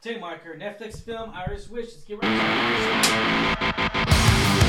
Tick marker, Netflix film, Irish Wish. Let's get right to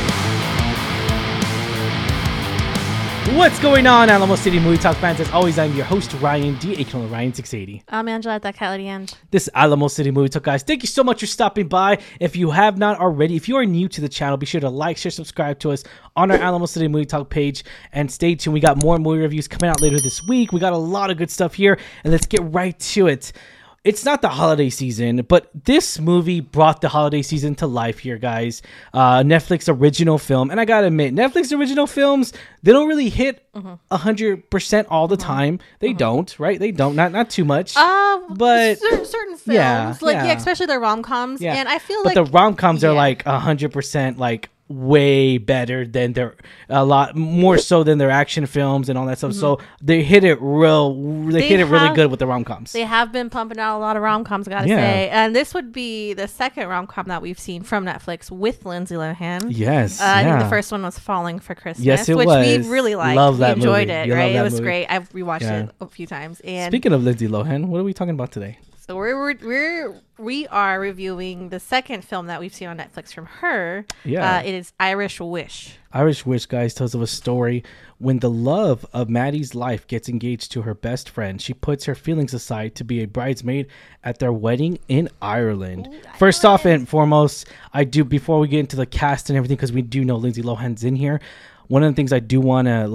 it. What's going on, Alamo City Movie Talk fans? As always, I'm your host, Ryan D. aka Ryan680. I'm Angela at that cat at the end. This is Alamo City Movie Talk, guys. Thank you so much for stopping by. If you have not already, if you are new to the channel, be sure to like, share, subscribe to us on our Alamo City Movie Talk page. And stay tuned. We got more movie reviews coming out later this week. We got a lot of good stuff here. And let's get right to it. It's not the holiday season, but this movie brought the holiday season to life here, guys. Netflix original film. And I gotta admit, Netflix original films, they don't really hit 100% all the time. They don't, right? They don't. Not too much. But certain films, especially their rom-coms. Yeah. And I feel but like the rom-coms are like 100% like way better than a lot more so than their action films and all that stuff. So they hit it really good with the rom-coms. They have been pumping out a lot of rom-coms, I gotta say. And this would be the second rom-com that we've seen from Netflix with Lindsay Lohan. Yes. I think the first one was Falling for Christmas. Yes, it which was. we really liked. Love that we enjoyed movie. it, You right? love that It was movie. great. I've rewatched it a few times. And speaking of Lindsay Lohan, what are we talking about today? so we are reviewing the second film that we've seen on Netflix from her. Yeah. It is Irish Wish. Irish Wish, guys, tells of a story when the love of Maddie's life gets engaged to her best friend. She puts her feelings aside to be a bridesmaid at their wedding in Ireland. First off and foremost, before we get into the cast and everything, because we do know Lindsay Lohan's in here, one of the things I do want to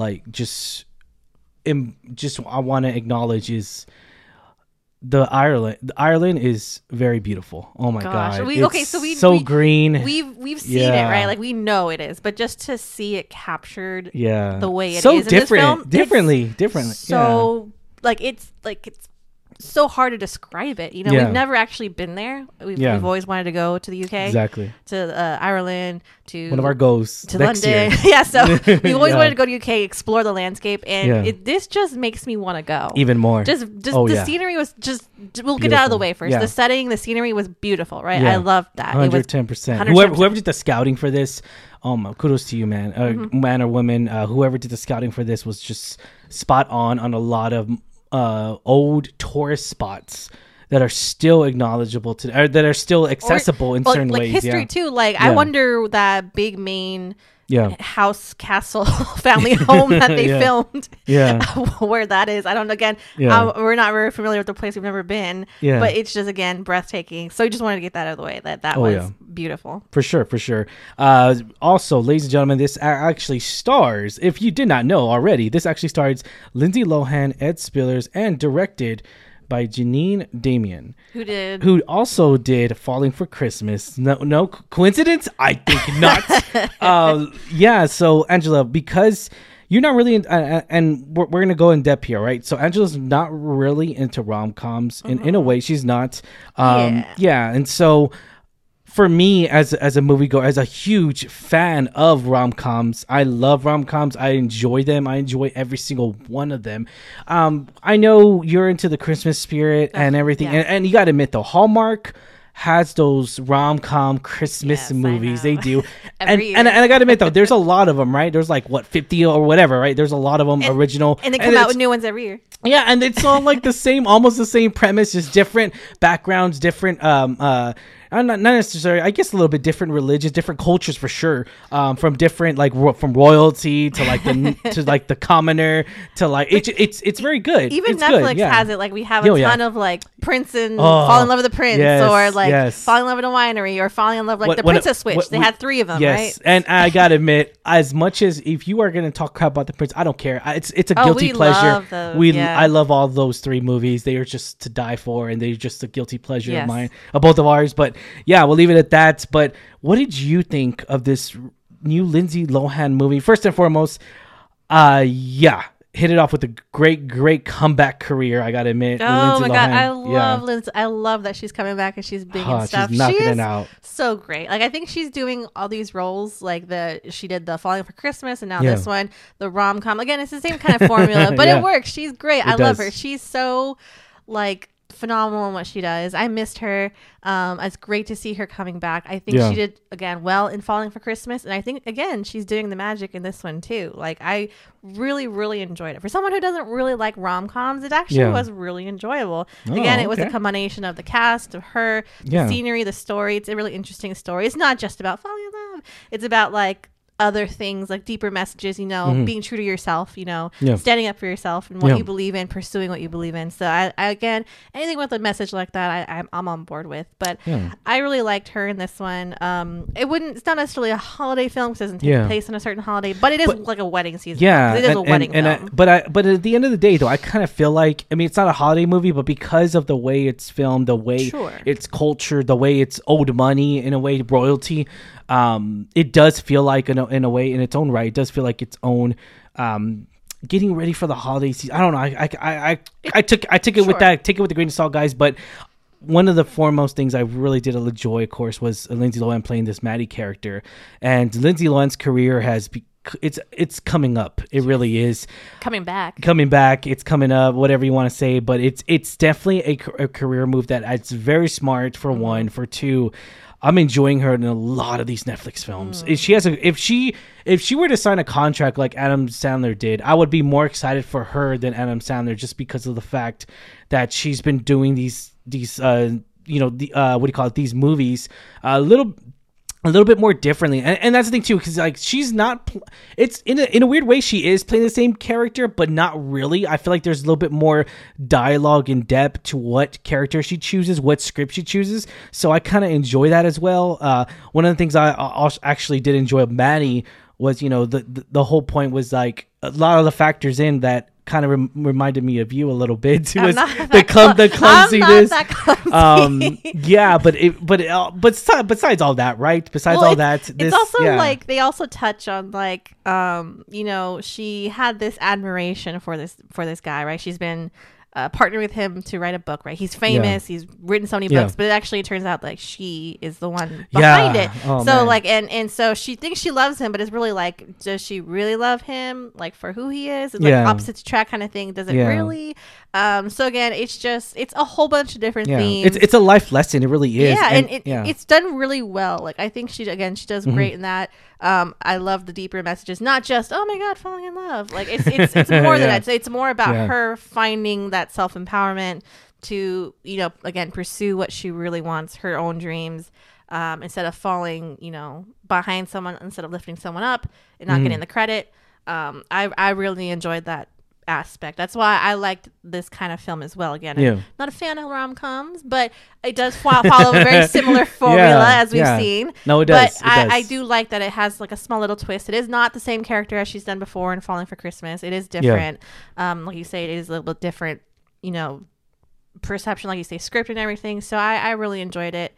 I want to acknowledge is Ireland is very beautiful. Oh my god! It's so green. We've seen it, right? Like we know it is, but just to see it captured, the way it so is in this film, differently. So it's so hard to describe it. You know, we've never actually been there. We've always wanted to go to the UK, exactly, to Ireland, to one of our goals to next London. year. So we've always wanted to go to UK, explore the landscape, and this just makes me want to go even more. Just the scenery was just. We'll get out of the way first. The setting, the scenery was beautiful, right? I loved that. 110%. Whoever did the scouting for this, kudos to you, man. Man or woman, whoever did the scouting for this was just spot on a lot of old tourist spots that are still acknowledgeable or that are still accessible in certain ways. History too. I wonder that big main house, castle, family home that they filmed. Where that is. I don't know. Again, we're not very familiar with the place. We've never been. But it's just, again, breathtaking. So we just wanted to get that out of the way. That was beautiful. For sure. Also, ladies and gentlemen, this actually stars, if you did not know already, this actually stars Lindsay Lohan, Ed Spillers, and directed by Janine Damian, who also did Falling for Christmas. No coincidence? I think not. So Angela, because you're not really and we're gonna go in depth here, right? So Angela's not really into rom-coms. In a way, she's not. And so for me, as a moviegoer, as a huge fan of rom-coms, I love rom-coms. I enjoy them. I enjoy every single one of them. I know you're into the Christmas spirit and everything. And you got to admit, though, Hallmark has those rom-com Christmas movies. They do. and I got to admit, though, there's a lot of them, right? There's 50 or whatever, right? There's a lot of them original. And they come out with new ones every year. Yeah, and it's all almost the same premise, just different backgrounds, different not necessarily, I guess a little bit different religions, different cultures for sure. From different from royalty to the commoner to it's very good. Even it's Netflix good, has it. We have a ton of Prince and Fall in Love with the Prince, or Fall in Love in a Winery, or Falling in Love the Princess Switch. They had 3 of them, right? And I gotta admit, as much as if you are gonna talk crap about the Prince, I don't care. It's a guilty pleasure. Love those. I love all those 3 movies. They are just to die for, and they're just a guilty pleasure of mine, of both of ours. But yeah, we'll leave it at that. But what did you think of this new Lindsay Lohan movie? First and foremost, hit it off with a great comeback career, I gotta admit. Oh my god, I love Lindsay. I love that she's coming back and she's big and stuff. She's knocking it out. So great. I think she's doing all these roles. She did the Falling for Christmas, and now this one, the rom-com. Again, it's the same kind of formula, but it works. She's great. I love her. She's so phenomenal in what she does. I missed her. It's great to see her coming back. I think she did, again, well in Falling for Christmas. And I think, again, she's doing the magic in this one, too. Like, I really, really enjoyed it. For someone who doesn't really like rom-coms, it actually was really enjoyable. Again, it was a combination of the cast, of her, the scenery, the story. It's a really interesting story. It's not just about falling in love. It's about, like, other things, like deeper messages, you know, being true to yourself, you know, standing up for yourself and what you believe in, pursuing what you believe in. So I again, anything with a message like that, I'm on board with. But I really liked her in this one. It's not necessarily a holiday film because it doesn't take place on a certain holiday, but it is like a wedding season. Yeah, it is a wedding film. But at the end of the day, though, I kind of feel like, I mean, it's not a holiday movie, but because of the way it's filmed, the way it's culture, the way it's old money, in a way, royalty. It does feel like in a way, in its own right, it does feel like its own getting ready for the holiday season. I don't know. I took it with that. Take it with a grain of salt, guys. But one of the foremost things I really did enjoy, of course, was Lindsay Lohan playing this Maddie character, and Lindsay Lohan's career has it's coming up. It really is coming back. It's coming up. Whatever you want to say, but it's definitely a career move that it's very smart for one. For two, I'm enjoying her in a lot of these Netflix films. If she were to sign a contract like Adam Sandler did, I would be more excited for her than Adam Sandler, just because of the fact that she's been doing these what do you call it, these movies a little bit more differently, and that's the thing too, because like she's not it's in a weird way she is playing the same character, but not really. I feel like there's a little bit more dialogue and depth to what character she chooses, what script she chooses, so I kind of enjoy that as well. One of the things I also actually did enjoy of Maddie was, you know, the whole point was like a lot of the factors in that kind of reminded me of you a little bit too. The clumsiness. But besides all that, right? All that, it's also like they also touch on like you know, she had this admiration for this guy, right? She's been partner with him to write a book, right? He's famous. He's written so many books, but it turns out like she is the one behind it. Oh, so man. Like, and so she thinks she loves him, but it's really like, does she really love him? Like for who he is? It's like opposites attract kind of thing. Does it really? So again, it's a whole bunch of different themes. It's a life lesson. It really is. Yeah. And it's done really well. Like I think she does great in that. I love the deeper messages, not just, oh my God, falling in love. Like it's more than that. It's more about her finding that self-empowerment to, you know, again, pursue what she really wants, her own dreams, instead of falling, you know, behind someone, instead of lifting someone up and not getting the credit. I really enjoyed that aspect. That's why I liked this kind of film as well. Again, I'm not a fan of rom-coms, but it does follow a very similar formula as we've seen. No, it does. But I do like that it has like a small little twist. It is not the same character as she's done before in Falling for Christmas. It is different. Like you say, it is a little bit different, you know, perception, like you say, script and everything. So I really enjoyed it.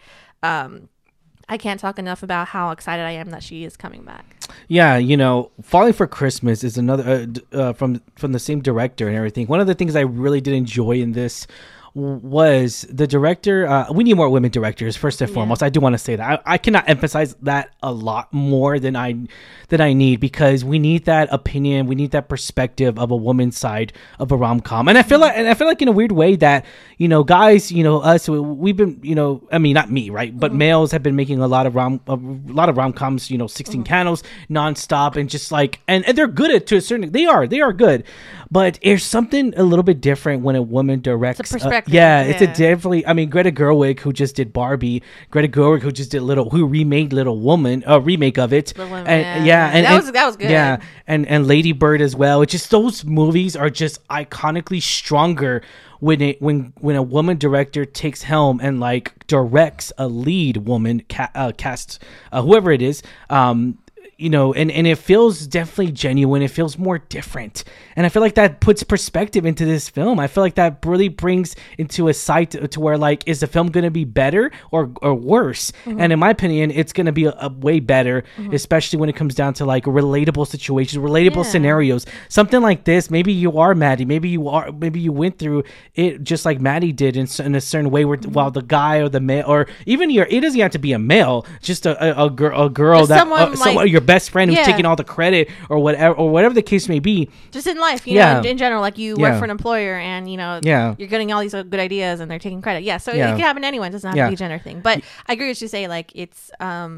I can't talk enough about how excited I am that she is coming back. Yeah, you know, Falling for Christmas is another from the same director and everything. One of the things I really did enjoy in this was the director. We need more women directors, first and foremost. I do want to say that. I cannot emphasize that a lot more than I need, because we need that opinion, we need that perspective of a woman's side of a rom-com. And I feel like in a weird way that, you know, guys, you know, us, we've been, you know, I mean, not me, right? But males have been making a lot of rom-coms, you know, 16 candles nonstop, and just like, and they're good at, to a certain, they are good, but there's something a little bit different when a woman directs. It's a perspective. It's a definitely. I mean, Greta Gerwig, who just did Barbie, who just did who remade Little Woman, a remake of it, and that was good. Yeah, and Lady Bird as well. It's just, those movies are just iconically stronger when a woman director takes helm and like directs a lead woman cast, whoever it is. You know, and it feels definitely genuine. It feels more different. And I feel like that puts perspective into this film. I feel like that really brings into a sight to where, like, is the film going to be better or worse? And in my opinion, it's going to be a way better, especially when it comes down to like relatable situations, relatable scenarios. Something like this, maybe you are Maddie. Maybe you went through it just like Maddie did in a certain way, where while the guy or the male, or even it doesn't have to be a male, just a girl, just that someone your best friend who's taking all the credit or whatever the case may be. Just in life, you know, in general, like you work for an employer and, you know, you're getting all these good ideas and they're taking credit. Yeah. So it can happen to anyone. It doesn't have to be a gender thing. But I agree with you say, like, it's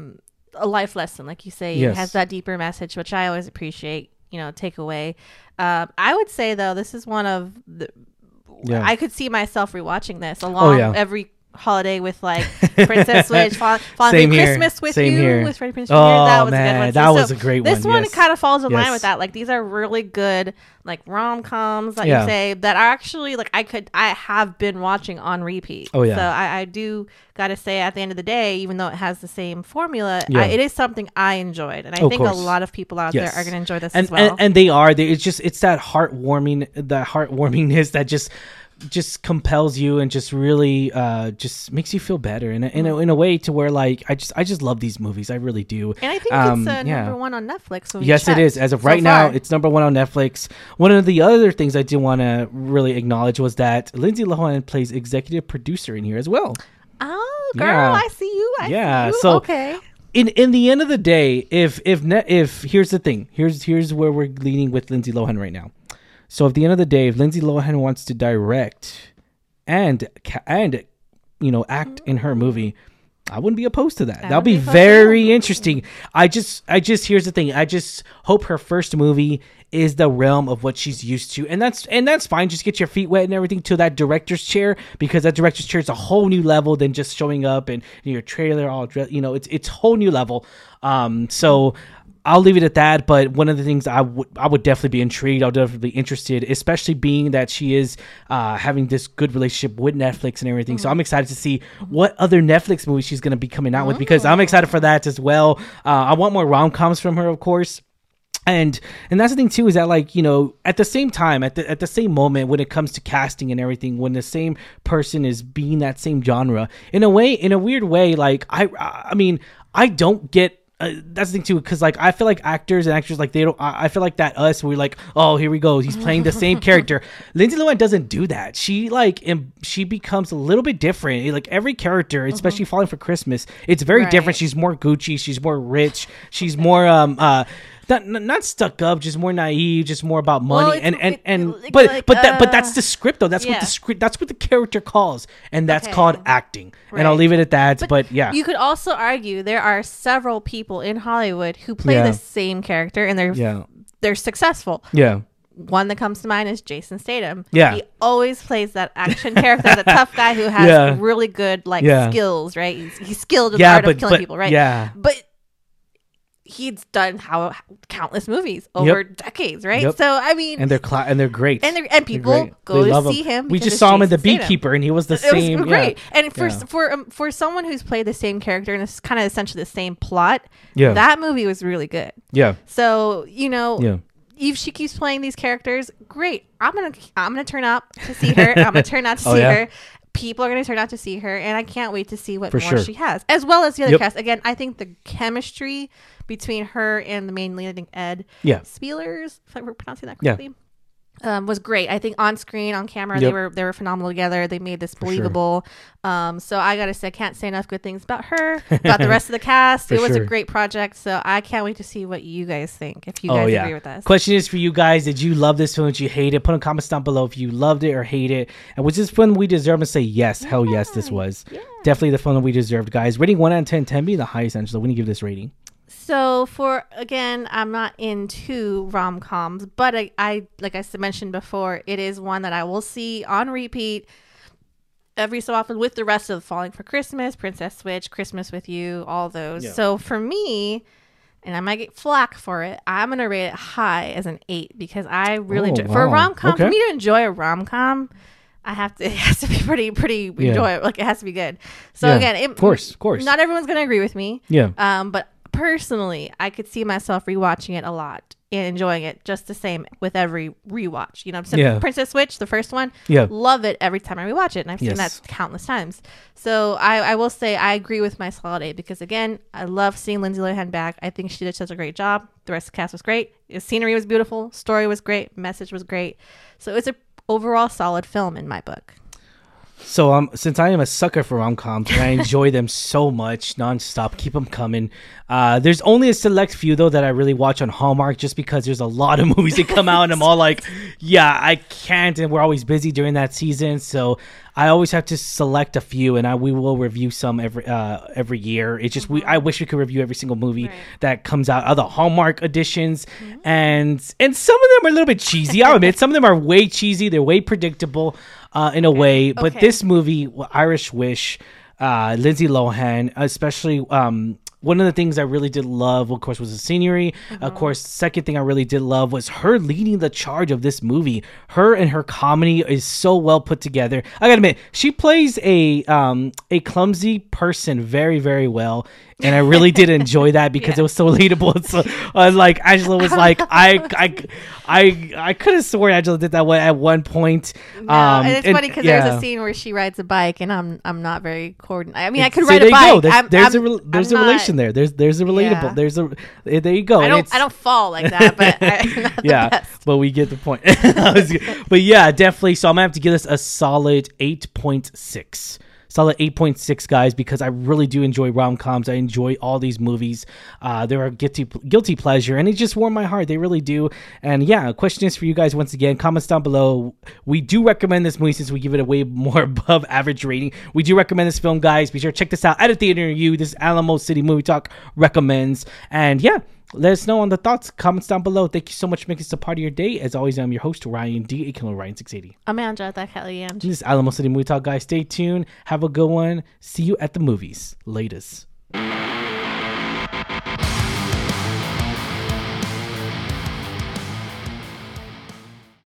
a life lesson. Like you say, it has that deeper message, which I always appreciate, you know, take away. I would say, though, this is one of the... I could see myself rewatching this along every holiday with like Princess Switch, Christmas with Same you here. with Freddie Prinze Jr. That was a good one. That was a great one. This one kind of falls in line with that. Like these are really good like rom-coms that you say that are actually like I have been watching on repeat. So I do gotta say at the end of the day, even though it has the same formula, it is something I enjoyed, and I think a lot of people out there are gonna enjoy this as well. And they are. It's that heartwarmingness that just compels you and just really just makes you feel better in a way to where like I just love these movies. I really do. And I think it's number one on Netflix. Yes, it is. As of right now, it's number one on Netflix. One of the other things I did want to really acknowledge was that Lindsay Lohan plays executive producer in here as well. Oh, girl, I see you. I see you. So okay. In the end of the day, if here's the thing, here's where we're leaning with Lindsay Lohan right now. So at the end of the day, if Lindsay Lohan wants to direct and you know act in her movie, I wouldn't be opposed to that. That'll be very interesting. I just here's the thing. I just hope her first movie is the realm of what she's used to, and that's fine. Just get your feet wet and everything to that director's chair, because that director's chair is a whole new level than just showing up and your trailer all you know. It's whole new level. So I'll leave it at that. But one of the things I would definitely be intrigued. I'll definitely be interested, especially being that she is having this good relationship with Netflix and everything. So I'm excited to see what other Netflix movies she's going to be coming out with, because I'm excited for that as well. I want more rom-coms from her, of course. And that's the thing too, is that like, you know, at the same time, at the same moment, when it comes to casting and everything, when the same person is being that same genre, in a weird way, like I mean, I don't get. That's the thing too, because like I feel like actors and actors, like they don't. I feel like that we're like, oh, here we go, he's playing the same character. Lindsay Lohan doesn't do that. She she becomes a little bit different. Like every character, especially Falling for Christmas, it's very different. She's more Gucci. She's more rich. She's more not stuck up, just more naive, just more about money. But that's the script though. That's what the script. That's what the character calls, and that's called acting. Right. And I'll leave it at that. But yeah, you could also argue there are several people in Hollywood who play the same character, and they're successful. Yeah. One that comes to mind is Jason Statham. Yeah. He always plays that action character, the tough guy who has really good skills, right? He's skilled in the art of killing people, right? Yeah. But he's done countless movies over decades, right? Yep. So I mean, and they're great, and people go to see him. We just saw him in The Beekeeper, and he was the same. It was great, and for someone who's played the same character and it's kind of essentially the same plot, that movie was really good. Yeah. So you know, if she keeps playing these characters, great. I'm gonna turn up to see her. I'm gonna turn out to see her. People are going to turn out to see her, and I can't wait to see what more she has, as well as the other cast. Again, I think the chemistry between her and the main lead, I think Ed Spielers, if I'm pronouncing that correctly, was great. I think on screen, on camera, they were phenomenal together. They made this believable. So I gotta say, I can't say enough good things about her, about the rest of the cast. It was a great project, so I can't wait to see what you guys think, if you guys agree with us. Question is for you guys: did you love this film? Did you hate it? Put in comments down below if you loved it or hate it, and was this film we deserve? To say yes, hell yes, this was definitely the film that we deserved, guys. Rating 1 out of 10, 10 being the highest. Angela, when do you give this rating? So I'm not into rom-coms, but I like I mentioned before, it is one that I will see on repeat every so often with the rest of Falling for Christmas, Princess Switch, Christmas with You, all those. Yeah. So for me, and I might get flack for it, I'm going to rate it high as an 8 because I really enjoy for a rom-com. For me to enjoy a rom-com, it has to be pretty enjoyable. Like it has to be good. So again, of course. Not everyone's going to agree with me. Yeah. But personally, I could see myself rewatching it a lot and enjoying it just the same with every rewatch. You know, Princess Switch, the first one, love it every time I rewatch it, and I've seen that countless times. So I will say I agree with my holiday because again, I love seeing Lindsay Lohan back. I think she did such a great job. The rest of the cast was great. The scenery was beautiful. Story was great. Message was great. So it's a overall solid film in my book. So since I am a sucker for rom-coms and I enjoy them so much nonstop, keep them coming. There's only a select few though that I really watch on Hallmark, just because there's a lot of movies that come out and I'm all like, yeah, I can't, and we're always busy during that season, so I always have to select a few, and we will review some every year. It's just I wish we could review every single movie that comes out of the Hallmark editions, and some of them are a little bit cheesy. I'll admit, some of them are way cheesy. They're way predictable in a way, but this movie, Irish Wish, Lindsay Lohan, especially. One of the things I really did love, of course, was the scenery. Of course, second thing I really did love was her leading the charge of this movie. Her and her comedy is so well put together. I gotta admit, she plays a clumsy person very, very well. And I really did enjoy that because it was so relatable. So, like Angela was like, I could have sworn Angela did that way at one point. No, and it's funny because there's a scene where she rides a bike, and I'm not very coordinated. I mean, I could ride a bike. There's a relation there. There's a relatable. Yeah. There you go. I don't fall like that, but I'm not the best. But we get the point. But yeah, definitely. So I'm gonna have to give this a solid 8.6. Solid 8.6, guys, because I really do enjoy rom-coms. I enjoy all these movies. They're a guilty pleasure, and it just warmed my heart. They really do. And yeah, question is for you guys once again. Comments down below. We do recommend this movie since we give it a way more above average rating. We do recommend this film, guys. Be sure to check this out at a theater near you. This is Alamo City Movie Talk recommends. And yeah, let us know on the thoughts. Comments down below. Thank you so much for making this a part of your day. As always, I'm your host, Ryan D. aka Ryan680. I'm Angela, that Kelly. This is Alamo City Movie Talk, guys. Stay tuned. Have a good one. See you at the movies. Latest.